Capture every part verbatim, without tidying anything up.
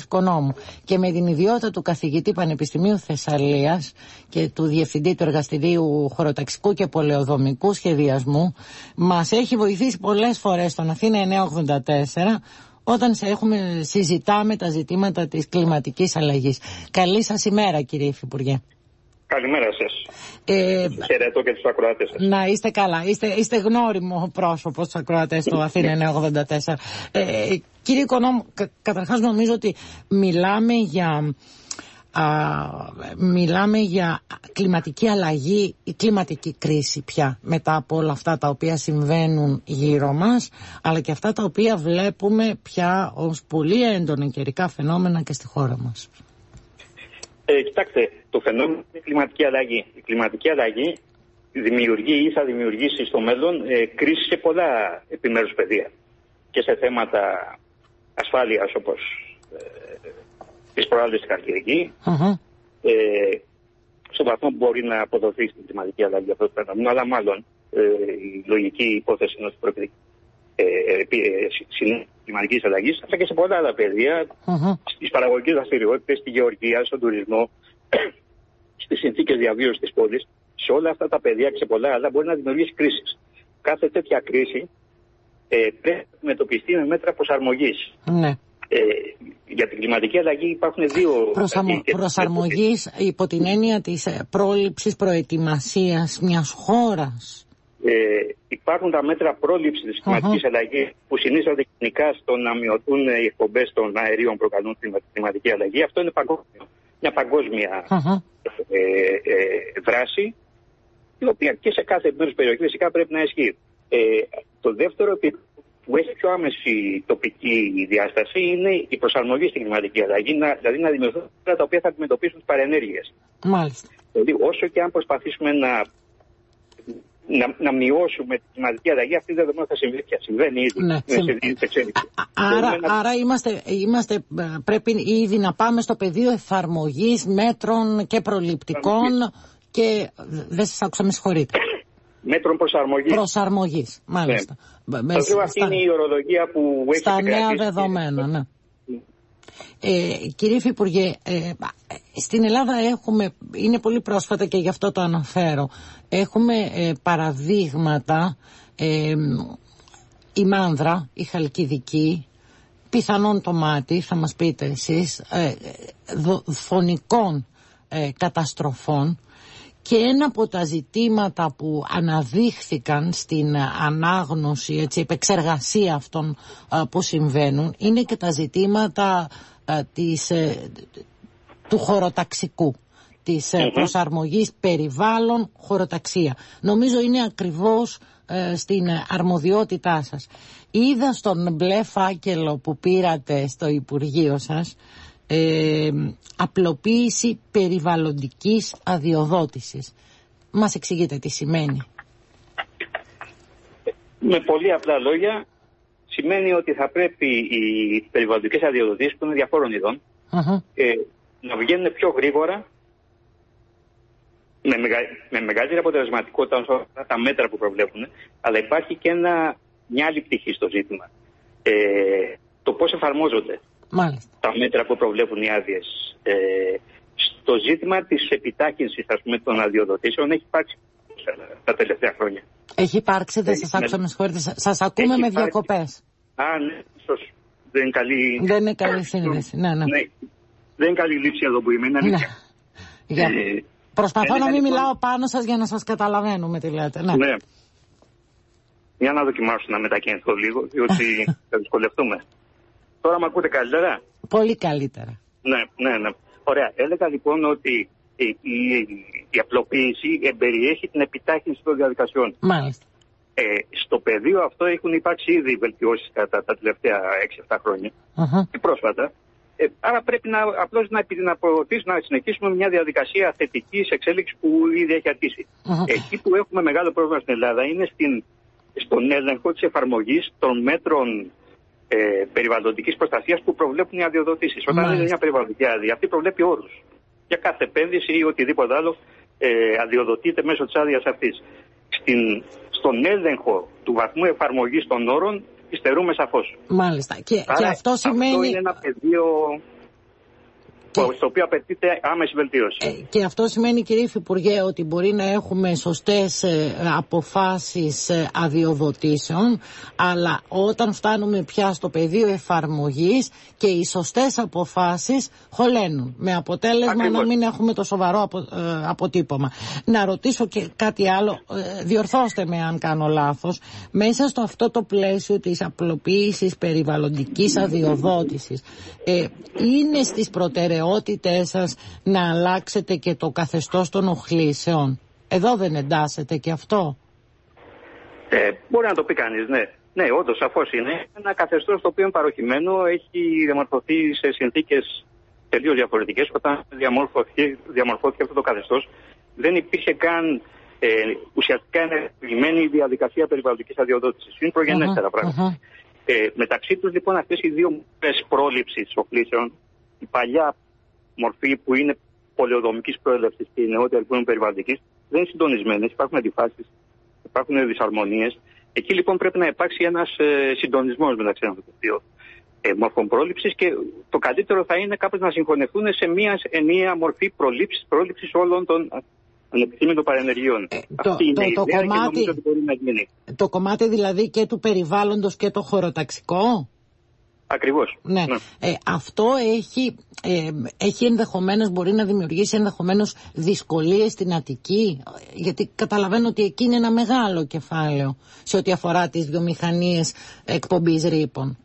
Οικονόμου και με την ιδιότητα του καθηγητή Πανεπιστημίου Θεσσαλίας και του Διευθυντή του Εργαστηρίου Χωροταξικού και Πολεοδομικού Σχεδιασμού, μας έχει βοηθήσει πολλές φορές στον Αθήνα εννιακόσια ογδόντα τέσσερα, όταν σε έχουμε, συζητάμε τα ζητήματα της κλιματικής αλλαγής. Καλή σας ημέρα, κύριε Υφυπουργέ. Καλημέρα σας. Ε, Χαιρετώ και τους ακροατές σας. Να είστε καλά. Είστε, είστε γνώριμο πρόσωπο στους ακροατές του Αθήνα εννιακόσια ογδόντα τέσσερα. Ε, κύριε Οικονόμου, κα, καταρχάς νομίζω ότι μιλάμε για, α, μιλάμε για κλιματική αλλαγή ή κλιματική κρίση πια, μετά από όλα αυτά τα οποία συμβαίνουν γύρω μας, αλλά και αυτά τα οποία βλέπουμε πια ως πολύ έντονα καιρικά φαινόμενα και στη χώρα μας. Ε, κοιτάξτε, το φαινόμενο είναι η κλιματική αλλαγή. Η κλιματική αλλαγή δημιουργεί ή θα δημιουργήσει στο μέλλον ε, κρίση σε πολλά επιμέρους πεδία. Και σε θέματα ασφάλειας, όπως ε, τις προάλλες στην Χαλκιδική, uh-huh. ε, στον βαθμό που μπορεί να αποδοθεί στην κλιματική αλλαγή αυτό το φαινόμενο, αλλά μάλλον ε, η λογική υπόθεση είναι ότι πρόκειται συνέχεια κλιματικής αλλαγής, αλλά και σε πολλά άλλα πεδία, uh-huh. στις παραγωγικές δραστηριότητες, στη γεωργία, στον τουρισμό, στις συνθήκες διαβίωσης της πόλης. Σε όλα αυτά τα πεδία και σε πολλά άλλα μπορεί να δημιουργήσει κρίσεις. Κάθε τέτοια κρίση ε, πρέπει να αντιμετωπιστεί με μέτρα προσαρμογής. Ναι. Ε, για την κλιματική αλλαγή υπάρχουν δύο... Προσαμο... Προσαρμογής υπό την έννοια της πρόληψης, προετοιμασίας μιας χώρας. Ε, υπάρχουν τα μέτρα πρόληψης της κλιματικής uh-huh. αλλαγής που συνίσταται γενικά στο να μειωθούν οι εκπομπές των αερίων που προκαλούν την κλιματική αλλαγή. Αυτό είναι παγκόσμιο. Μια παγκόσμια uh-huh. ε, ε, δράση, η οποία και σε κάθε επιμέρους περιοχή φυσικά πρέπει να ισχύει. Ε, το δεύτερο που έχει πιο άμεση τοπική διάσταση είναι η προσαρμογή στην κλιματική αλλαγή, να, δηλαδή να δημιουργηθούν τα οποία θα αντιμετωπίσουν τις παρενέργειες. Μάλιστα. Δηλαδή, όσο και αν προσπαθήσουμε να Να, να μειώσουμε την κλιματική αλλαγή, αυτή δεν θα συμβεί πια. Συμβαίνει ήδη. Ναι, συμβαίνει. Άρα, άρα είμαστε, είμαστε, πρέπει ήδη να πάμε στο πεδίο εφαρμογής μέτρων και προληπτικών και δεν σας άκουσα, με συγχωρείτε. Μέτρων προσαρμογής. Προσαρμογής, μάλιστα. Ναι. Με, το αυτή είναι η ορολογία που έχει στα νέα δεδομένα, ναι. Ε, κύριε Υφυπουργέ, ε, στην Ελλάδα έχουμε, είναι πολύ πρόσφατα και γι' αυτό το αναφέρω, έχουμε ε, παραδείγματα, ε, η Μάνδρα, η Χαλκιδική, πιθανόν το Μάτι, θα μας πείτε εσείς, ε, φωνικών ε, καταστροφών. Και ένα από τα ζητήματα που αναδείχθηκαν στην ανάγνωση, έτσι, επεξεργασία αυτών α, που συμβαίνουν, είναι και τα ζητήματα α, της, ε, του χωροταξικού, της ε, προσαρμογής περιβάλλον χωροταξία. Νομίζω είναι ακριβώς ε, στην αρμοδιότητά σας. Είδα στον μπλε φάκελο που πήρατε στο Υπουργείο σας Ε, απλοποίηση περιβαλλοντικής αδειοδότησης. Μας εξηγείτε τι σημαίνει? Με πολύ απλά λόγια, σημαίνει ότι θα πρέπει οι περιβαλλοντικές αδειοδοτήσεις, που είναι διαφόρων ειδών, uh-huh. ε, να βγαίνουν πιο γρήγορα, με, μεγα, με μεγαλύτερη αποτελεσματικότητα τα μέτρα που προβλέπουν, αλλά υπάρχει και ένα, μια άλλη πτυχή στο ζήτημα. Ε, το πώς εφαρμόζονται. Μάλιστα. Τα μέτρα που προβλέπουν οι άδειες. Ε, στο ζήτημα της επιτάχυνσης, ας πούμε, των αδειοδοτήσεων έχει υπάρξει τα τελευταία χρόνια. Έχει υπάρξει, δεν σας άκουσα, με συγχωρείτε. Σας ακούμε έχει με υπάρξει... διακοπές. Α, ναι, ίσως δεν είναι καλή... Δεν είναι καλή σύνδεση, ναι, ναι. ναι. Δεν είναι καλή λήψη εδώ που είμαι, είναι αλήθεια. Ναι. Για... Ε, Προσπαθώ να μην μιλάω πάνω σας για να σας καταλαβαίνουμε τι λέτε. Ναι. ναι. Για να δοκιμάσω να μετακινηθώ λίγο, διότι θα δυσκολευτούμε. Τώρα με ακούτε καλύτερα? Πολύ καλύτερα. Ναι, ναι, ναι. Ωραία. Έλεγα λοιπόν ότι η, η, η απλοποίηση εμπεριέχει την επιτάχυνση των διαδικασιών. Μάλιστα. Ε, στο πεδίο αυτό έχουν υπάρξει ήδη βελτιώσεις κατά τα τελευταία έξι εφτά χρόνια uh-huh. και πρόσφατα. Ε, άρα πρέπει να, απλώς να, να, να συνεχίσουμε μια διαδικασία θετικής εξέλιξης που ήδη έχει αρχίσει. Uh-huh. Εκεί που έχουμε μεγάλο πρόβλημα στην Ελλάδα είναι στην, στον έλεγχο της εφαρμογής των μέτρων Ε, περιβαλλοντικής προστασίας που προβλέπουν οι αδειοδοτήσεις. Όταν είναι μια περιβαλλοντική άδεια, αυτή προβλέπει όρους. Για κάθε επένδυση ή οτιδήποτε άλλο ε, αδειοδοτείται μέσω της άδειας αυτής. Στην, στον έλεγχο του βαθμού εφαρμογής των όρων υστερούμε σαφώς. Μάλιστα. Και, Άρα, και αυτό σημαίνει. Αυτό είναι ένα πεδίο και, στο οποίο απαιτείται άμεση βελτίωση. Ε, και αυτό σημαίνει, κύριε Υφυπουργέ, ότι μπορεί να έχουμε σωστές ε, αποφάσεις ε, αδειοδοτήσεων, αλλά όταν φτάνουμε πια στο πεδίο εφαρμογής και οι σωστές αποφάσεις χωλένουν, με αποτέλεσμα Ακριβώς. να μην έχουμε το σοβαρό απο, ε, αποτύπωμα. Να ρωτήσω και κάτι άλλο, ε, διορθώστε με αν κάνω λάθος, μέσα στο αυτό το πλαίσιο της απλοποίησης περιβαλλοντικής αδειοδότησης, ε, είναι στις προτεραιότητες σας να αλλάξετε και το καθεστώς των οχλήσεων? Εδώ δεν εντάσσεται και αυτό? Ε, μπορεί να το πει κανείς, ναι. Ναι, όντως, σαφώς είναι ένα καθεστώς το οποίο παροχημένο έχει διαμορφωθεί σε συνθήκες τελείως διαφορετικές. Όταν διαμορφώθηκε, διαμορφώθηκε αυτό το καθεστώς, δεν υπήρχε καν ε, ουσιαστικά ενεργημένη διαδικασία περιβαλλοντικής αδειοδότησης. Είναι προγενέστερα uh-huh, πράγματα. Uh-huh. Ε, μεταξύ τους λοιπόν αυτές οι δύο μορφές πρόληψης οχλήσεων, η παλιά μορφή που είναι πολεοδομικής προέλευσης και η νεότερη που είναι περιβαλλοντικής, δεν είναι συντονισμένες, υπάρχουν αντιφάσεις, υπάρχουν δυσαρμονίες. Εκεί λοιπόν πρέπει να υπάρξει ένας ε, συντονισμός μεταξύ αυτών των δύο ε, μορφών πρόληψης και το καλύτερο θα είναι κάπως να συγχωνευτούν σε μια ενιαία μορφή πρόληψης, πρόληψης όλων των ανεπιθύμητων παρενεργειών. Ε, το, Αυτή είναι το, η ιδέα το, κομμάτι, και νομίζω ότι μπορεί να γίνει. Το κομμάτι δηλαδή και του περιβάλλοντος και το χωροταξικό. Ακριβώς. Ναι. ναι. Ε, αυτό έχει, ε, έχει ενδεχομένως, μπορεί να δημιουργήσει ενδεχομένως δυσκολίες στην Αττική, γιατί καταλαβαίνω ότι εκεί είναι ένα μεγάλο κεφάλαιο σε ό,τι αφορά τις βιομηχανίες εκπομπής ρήπων.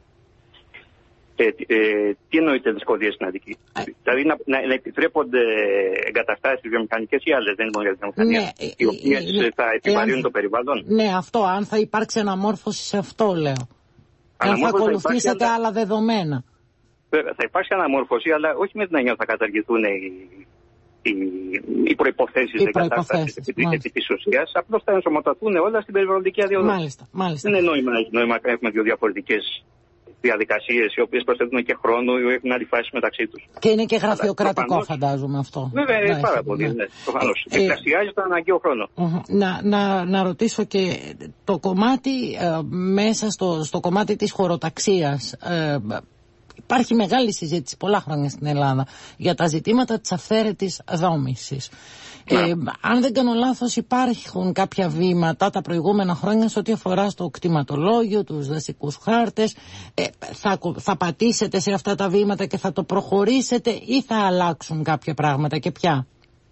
Ε, ε, τι εννοείται δυσκολίες στην Αττική? Ε, δηλαδή να, να, να επιτρέπονται εγκαταστάσεις βιομηχανικές ή άλλες, δεν είναι μόνο για τη βιομηχανία, ναι, οι οποίες ναι, θα επιβαρύνουν ε, το περιβάλλον. Ναι, αυτό, αν θα υπάρξει αναμόρφωση σε αυτό λέω. Αν θα ακολουθήσετε άλλα δεδομένα. Θα υπάρξει αναμόρφωση, αλλά όχι με την έννοια ότι θα καταργηθούν οι, οι, οι προϋποθέσεις εγκατάστασης επί της ουσίας. Απλώς θα ενσωματωθούν όλα στην περιβαλλοντική αδειοδότηση. Μάλιστα, μάλιστα. Δεν είναι νόημα, νόημα να έχουμε δύο διαφορετικές διαδικασίες οι οποίες προσθέτουν και χρόνο ή έχουν αντιφάσεις μεταξύ τους. Και είναι και γραφειοκρατικό, προφανώς, φαντάζομαι αυτό. Βέβαια, είναι πάρα πολύ. Ναι, προφανώς. Ε, Εκκλασιάζει τον αναγκαίο χρόνο. Uh-huh. Να, να, να ρωτήσω και το κομμάτι ε, μέσα στο, στο κομμάτι της χωροταξίας. Ε, υπάρχει μεγάλη συζήτηση πολλά χρόνια στην Ελλάδα για τα ζητήματα της αυθαίρετης δόμησης. Ε, αν δεν κάνω λάθος, υπάρχουν κάποια βήματα τα προηγούμενα χρόνια σε ό,τι αφορά στο κτηματολόγιο, τους δασικούς χάρτες. Ε, θα, θα πατήσετε σε αυτά τα βήματα και θα το προχωρήσετε ή θα αλλάξουν κάποια πράγματα και ποια?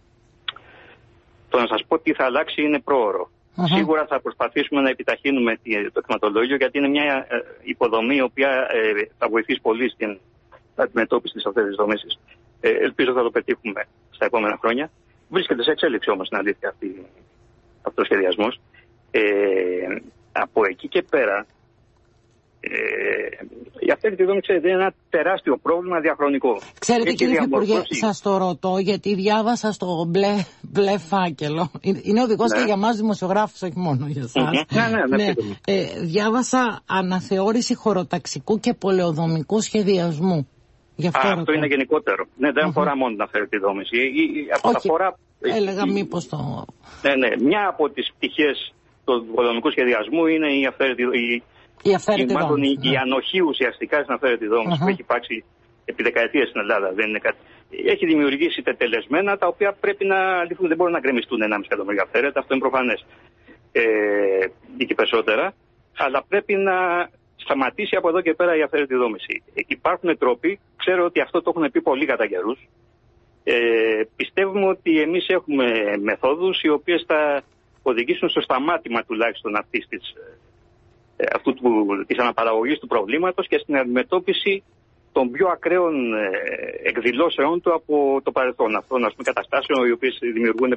Το να σας πω τι θα αλλάξει είναι πρόωρο. Uh-huh. Σίγουρα θα προσπαθήσουμε να επιταχύνουμε το κτηματολόγιο, γιατί είναι μια ε, υποδομή η οποία ε, θα βοηθήσει πολύ στην αντιμετώπιση της αυθαίρετης δόμησης. Ε, ελπίζω θα το πετύχουμε στα επόμενα χρόνια. Βρίσκεται σε εξέλιξη όμως, στην αλήθεια, αυτή, αυτός ο σχεδιασμός. Ε, από εκεί και πέρα, ε, η αυθαίρετη δόμηση είναι ένα τεράστιο πρόβλημα διαχρονικό. Ξέρετε, έχει κύριε Υπουργέ, σας το ρωτώ γιατί διάβασα στο μπλε, μπλε φάκελο. Είναι οδηγός ναι. και για εμάς δημοσιογράφους, όχι μόνο για εσάς. ναι, ναι, ναι, ναι. Ε, διάβασα αναθεώρηση χωροταξικού και πολεοδομικού σχεδιασμού. Αυτό, Α, αυτό είναι γενικότερο. Ναι, δεν αφορά uh-huh. μόνο την αυθαίρετη δόμηση. Όχι, αφορά... έλεγα μήπως το... Ναι, ναι. Μια από τις πτυχές του πολεοδομικού σχεδιασμού είναι η αυθαίρετη, η... η αυθαίρετη η, δόμηση. Η, ναι. η ανοχή ουσιαστικά στην αυθαίρετη δόμηση uh-huh. που έχει υπάρξει επί δεκαετίες στην Ελλάδα. Δεν είναι κάτι... Έχει δημιουργήσει τετελεσμένα τα οποία πρέπει να λυθούν. Δεν μπορούν να γκρεμιστούν ενάμιση εκατομμύρια αυθαίρετα. Αυτό είναι προφανές. Ε, ή και περισσότερα. Αλλά πρέπει να σταματήσει από εδώ και πέρα η αυθαίρετη δόμηση. Υπάρχουν τρόποι, ξέρω ότι αυτό το έχουν πει πολλοί κατά καιρούς. Ε, πιστεύουμε ότι εμείς έχουμε μεθόδους οι οποίες θα οδηγήσουν στο σταμάτημα τουλάχιστον αυτής της, ε, αυτού του, της αναπαραγωγής του προβλήματος και στην αντιμετώπιση των πιο ακραίων ε, εκδηλώσεων του από το παρελθόν. Αυτών, ας πούμε, καταστάσεων οι οποίες δημιουργούν ε,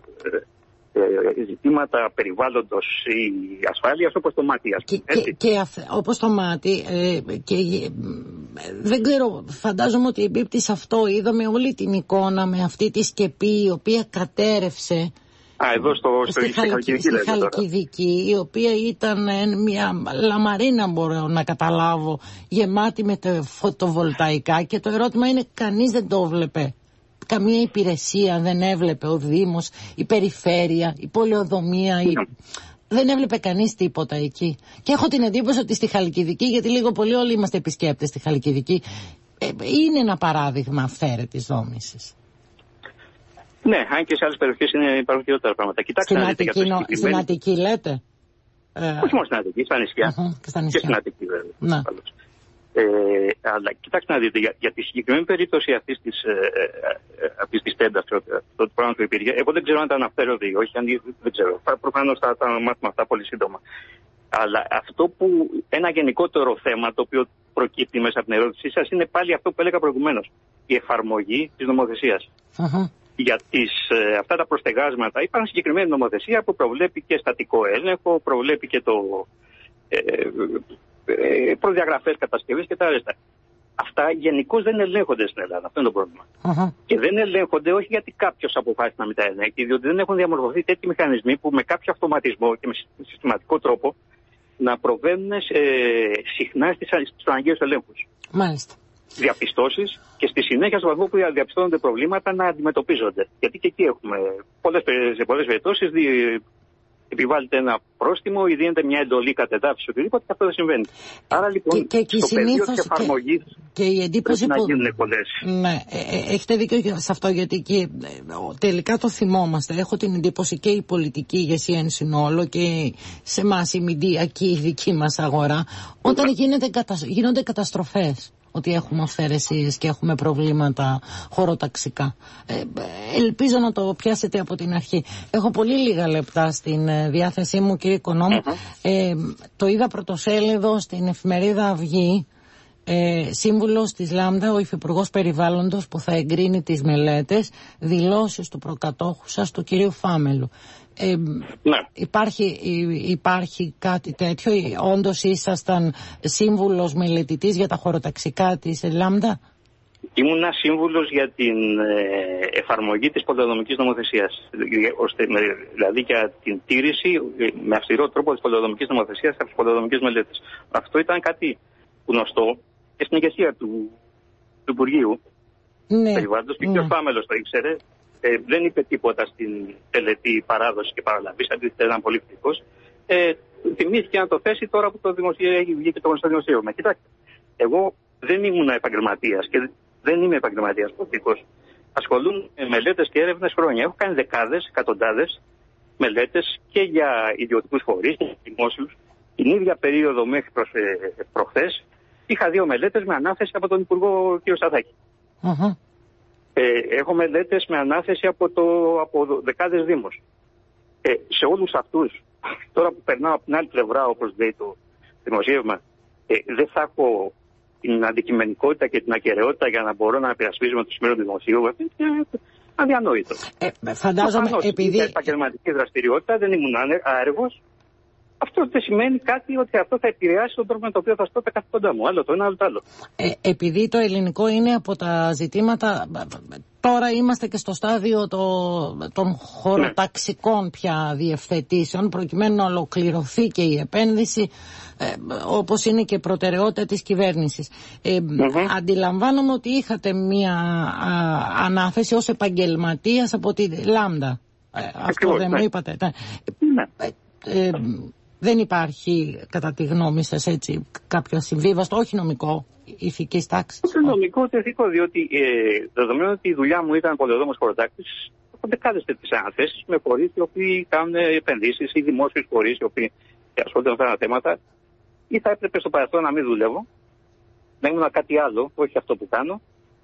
Ε, ζητήματα περιβάλλοντος ή ασφάλειας, όπως το μάτι, ας πούμε. Και, και, και όπως το μάτι, ε, και, ε, δεν ξέρω, φαντάζομαι ότι εμπίπτει σε αυτό. Είδαμε όλη την εικόνα με αυτή τη σκεπή η οποία κατέρευσε. Α, εδώ στο, στο, στη, στη Χαλκιδική, στη Χαλκιδική η οποία ήταν μια λαμαρίνα, μπορώ να καταλάβω, γεμάτη με τα φωτοβολταϊκά, και το ερώτημα είναι, κανείς δεν το βλέπε. Καμία υπηρεσία δεν έβλεπε, ο Δήμος, η περιφέρεια, η πολεοδομία, η... δεν έβλεπε κανείς τίποτα εκεί. Και έχω την εντύπωση ότι στη Χαλκιδική, γιατί λίγο πολύ όλοι είμαστε επισκέπτες στη Χαλκιδική, ε, είναι ένα παράδειγμα αυθαίρετης δόμησης. Ναι, αν και σε άλλες περιοχές υπάρχουν χειρότερα πράγματα. Κοιτάξτε στην να δείτε Αττική, για το στην Αττική λέτε. Όχι μόνο στην Αττική, στα νησιά. Uh-huh, και, στα νησιά. Και στην Αττική βέβαια. Ναι. Ε, αλλά κοιτάξτε να δείτε, για, για τη συγκεκριμένη περίπτωση αυτής της, ε, ε, αυτής της τέντας, το πράγμα που υπήρχε, εγώ δεν ξέρω αν τα αναφέρω ή όχι, αν, δεν ξέρω. Προφανώς θα τα μάθουμε αυτά πολύ σύντομα. Αλλά αυτό που, ένα γενικότερο θέμα το οποίο προκύπτει μέσα από την ερώτησή σας είναι πάλι αυτό που έλεγα προηγουμένως. Η εφαρμογή της νομοθεσίας. Uh-huh. Για τις, ε, αυτά τα προστεγάσματα υπάρχουν συγκεκριμένη νομοθεσία που προβλέπει και στατικό έλεγχο, προβλέπει και το ε, ε, προδιαγραφές κατασκευής και τα άλλα. Αυτά γενικώς δεν ελέγχονται στην Ελλάδα. Αυτό είναι το πρόβλημα. Uh-huh. Και δεν ελέγχονται όχι γιατί κάποιος αποφάσισε να μην τα ελέγχει, διότι δεν έχουν διαμορφωθεί τέτοιοι μηχανισμοί που με κάποιο αυτοματισμό και με συστηματικό τρόπο να προβαίνουν ε, συχνά στους αναγκαίους ελέγχους. Μάλιστα. Διαπιστώσεις και στη συνέχεια στο βαθμό που διαπιστώνονται προβλήματα να αντιμετωπίζονται. Γιατί και εκεί έχουμε πολλές, σε πολλές περιπτώσεις δι, επιβάλλεται ένα πρόστιμο ή δίνεται μια εντολή κατεδάφιση οτιδήποτε και αυτό δεν συμβαίνει. Άρα λοιπόν και, και στο πεδίο της εφαρμογής και, και η εντύπωση πρέπει που... να γίνουν πολλές. Ναι, ε, ε, έχετε δίκιο σε αυτό γιατί και, ε, τελικά το θυμόμαστε. Έχω την εντύπωση και η πολιτική ηγεσία εν συνόλο και σε εμάς η μηντιακή η δική μας αγορά όταν γίνεται, γίνονται καταστροφές. Ότι έχουμε αυθαιρεσίες και έχουμε προβλήματα χωροταξικά. Ε, ελπίζω να το πιάσετε από την αρχή. Έχω πολύ λίγα λεπτά στην ε, διάθεσή μου, κύριε Οικονόμου. Ε, το είδα πρωτοσέλιδο στην εφημερίδα Αυγή. Ε, σύμβουλος της Λάμδα, ο Υφυπουργός Περιβάλλοντος που θα εγκρίνει τις μελέτες, δηλώσεις του προκατόχου σας, του κυρίου Φάμελου. Ε, ναι. υπάρχει, υπάρχει κάτι τέτοιο, όντως ήσασταν σύμβουλος μελετητής για τα χωροταξικά της Λάμδα? Ήμουνα σύμβουλος για την ε, εφαρμογή της πολεοδομικής νομοθεσίας, ώστε, δηλαδή για την τήρηση με αυστηρό τρόπο της πολεοδομικής νομοθεσίας από τις πολεοδομικές μελέτες. Αυτό ήταν κάτι γνωστό και στην ηγεσία του, του Υπουργείου ναι. Περιβάλλοντος και ναι. ο κ. Φάμελος το ήξερε. Ε, δεν είπε τίποτα στην τελετή παράδοση και παραλαβή, αντίθετα ήταν πολύ κριτικός. Ε, θυμήθηκε να το θέσει τώρα που το δημοσίευμα έχει βγει και το γνωστό δημοσίευμα. Κοιτάξτε, εγώ δεν ήμουν επαγγελματίας και δεν είμαι επαγγελματίας πολιτικός. Ασχολούμαι με μελέτες και έρευνες χρόνια. Έχω κάνει δεκάδες, εκατοντάδες μελέτες και για ιδιωτικούς φορείς και δημόσιους. Την ίδια περίοδο μέχρι προς, ε, προχθές είχα δύο μελέτες με ανάθεση από τον Υπουργό κ. Σταθάκη. Uh-huh. Ε, έχω μελέτες με ανάθεση από, το, από δεκάδες δήμους. Ε, σε όλους αυτούς, τώρα που περνάω από την άλλη πλευρά, όπως λέει το δημοσίευμα, ε, δεν θα έχω την αντικειμενικότητα και την ακεραιότητα για να μπορώ να υπερασπίζομαι το σημείο του δημοσίου. Είναι αδιανόητο. Ε, φαντάζομαι Προφανώς, επειδή... η επαγγελματική δραστηριότητα, δεν ήμουν άεργος. Αυτό δεν σημαίνει κάτι ότι αυτό θα επηρεάσει τον τρόπο με τον οποίο θα στώ τα καθήκοντά μου. Άλλο το ένα, άλλο το άλλο. Ε, επειδή το ελληνικό είναι από τα ζητήματα. Τώρα είμαστε και στο στάδιο το, των χωροταξικών ναι. πια διευθετήσεων, προκειμένου να ολοκληρωθεί και η επένδυση, ε, όπως είναι και προτεραιότητα της κυβέρνησης. Ε, mm-hmm. Αντιλαμβάνομαι ότι είχατε μία α, ανάθεση ως επαγγελματίας από τη Λάμδα. Ε, αυτό δεν ναι. μου είπατε. Ναι. Ε, ε, δεν υπάρχει, κατά τη γνώμη σας, έτσι, κάποιο ασυμβίβαστο, όχι νομικό, ηθικής τάξης? Όχι νομικό, ούτε ηθικό, διότι ε, δεδομένου ότι η δουλειά μου ήταν πολεοδόμος χωροτάκτης, έχω δεκάδες τέτοιες αναθέσεις με φορείς οι οποίοι κάνουν επενδύσεις ή δημόσιους φορείς οι οποίοι ασχολούνται με αυτά τα θέματα, ή θα έπρεπε στο παρελθόν να μην δουλεύω, να ήμουν κάτι άλλο, όχι αυτό που κάνω,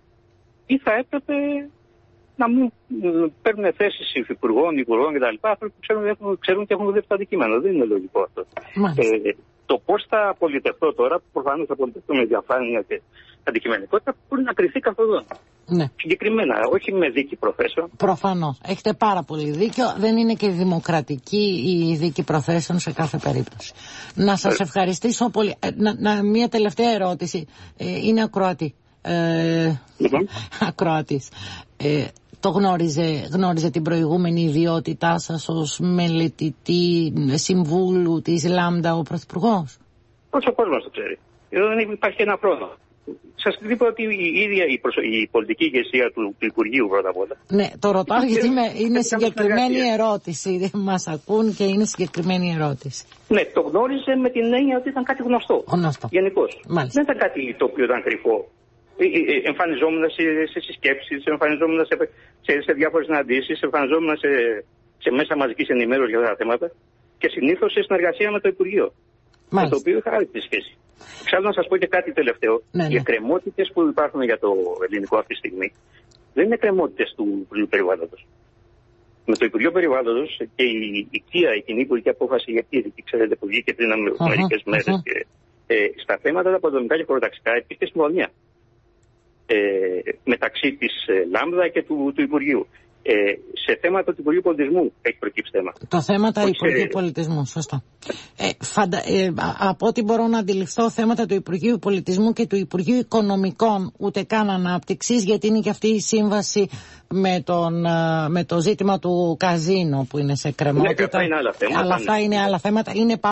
ή θα έπρεπε να μην παίρνουν θέσεις υφυπουργών, υπουργών κτλ. Αυτοί που ξέρουν, έχουν, ξέρουν και έχουν δουλεύει το αντικείμενο. Δεν είναι λογικό αυτό. Ε, το πώς θα απολυτευτώ τώρα, προφανώς θα απολυτευτώ με διαφάνεια και αντικειμενικότητα, μπορεί να κρυθεί καθόλου. Ναι. Συγκεκριμένα, όχι με δίκη προθέσεων. Προφανώς. Έχετε πάρα πολύ δίκιο. Δεν είναι και δημοκρατική η δίκη προθέσεων σε κάθε περίπτωση. Να σας ε. ευχαριστήσω πολύ. Ε, να, να, μια τελευταία ερώτηση. Ε, είναι ακροατή. Ε, mm-hmm. Ακροατής. Ε, το γνώριζε, γνώριζε την προηγούμενη ιδιότητά σας ως μελετητή συμβούλου της Λάμδα ο Πρωθυπουργός? Όχι, ο κόσμος το ξέρει. Εδώ δεν υπάρχει ένα πρόβλημα. Σας είπα ότι η ίδια η, προσω... η πολιτική ηγεσία του, του Υπουργείου πρώτα απ' όλα. Ναι, το ρωτάω γιατί με, είναι συγκεκριμένη ερώτηση. Μας ακούν και είναι συγκεκριμένη ερώτηση. Ναι, το γνώριζε με την έννοια ότι ήταν κάτι γνωστό. Γνωστό. Γενικώς. Δεν ήταν κάτι το οποίο ήταν κρυφό. εμφανιζόμουν σε, σε συσκέψεις, εμφανιζόμουν σε, σε, σε διάφορες συναντήσεις, εμφανιζόμουν σε, σε μέσα μαζικής ενημέρωσης για αυτά τα θέματα και συνήθως σε συνεργασία με το Υπουργείο. Μάλιστα. Με το οποίο είχα άρρηκτη σχέση. Εξάλλου να σας πω και κάτι τελευταίο. Ναι, ναι. Οι εκκρεμότητες που υπάρχουν για το ελληνικό αυτή τη στιγμή δεν είναι εκκρεμότητες του Υπουργείου Περιβάλλοντος. Με το Υπουργείο Περιβάλλοντος και η, η ΚΙΑ, η κοινή υπουργική απόφαση για τη, ξέρετε, που βγήκε πριν από uh-huh, μερικές μέρες, uh-huh. και, ε, στα θέματα τα αποδομικά και χωροταξικά υπήρχε συμφωνία ε, μεταξύ της ε, Λάμδα και του, του Υπουργείου. Ε, σε θέματα του Υπουργείου Πολιτισμού έχει προκύψει θέμα. Το θέμα του Υπουργείου Πολιτισμού, σωστά. Ε, φαντα... ε, από ό,τι μπορώ να αντιληφθώ, θέματα του Υπουργείου Πολιτισμού και του Υπουργείου Οικονομικών ούτε καν ανάπτυξης, γιατί είναι και αυτή η σύμβαση με, τον, με το ζήτημα του καζίνο που είναι σε κρεμότητα. Ναι, αυτά είναι άλλα θέματα. Αλλά αυτά είναι άλλα θέματα. Είναι